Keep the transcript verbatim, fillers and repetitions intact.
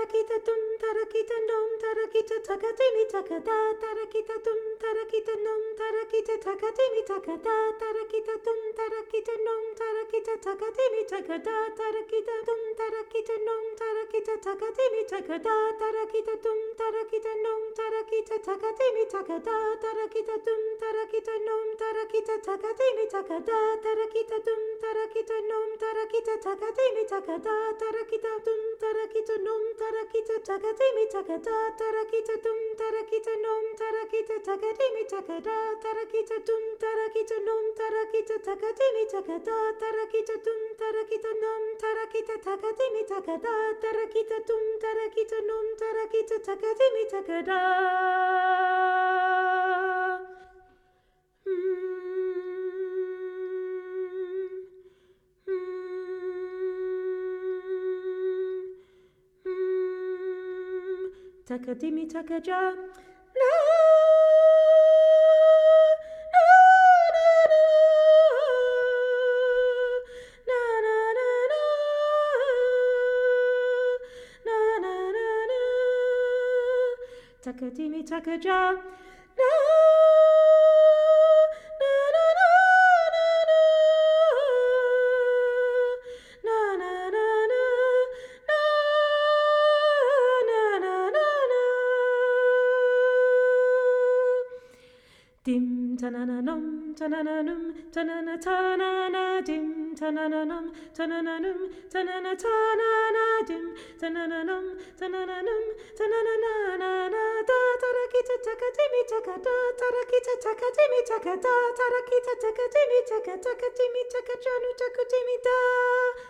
tarakita tum tarakita nom tarakita takatimi takata tarakita tum tarakita nom tarakita takatimi takata tarakita tum tarakita nom tarakita takatimi takata tarakita tum tarakita nom tarakita takatimi takata tarakita tum tarakita nom tarakita takatimi takata tarakita tum tarakita nom tarakita takatimi takata tarakita tum tarakita nom tarakita takatimi takata tarakita tum tarakita nom tarakita takatimi takata tarakita tum tarakita nom tarakita takatimi takata tarakita tum tarakita nom tarakita takatimi takata tarakita tum tarakita nom tarakita takatimi takata tarakita tum tarakita nom tarakita takatimi takata. Takatimi takaja la na na na na na na na na takatimi takaja la dim tananum tananum tanana tanana dim tananum tananum tanana tanana dim tananum tananum tanana da tarakita takatimi takata tarakita takatimi takata tarakita takatimi takata takatimi takajanu takatimi da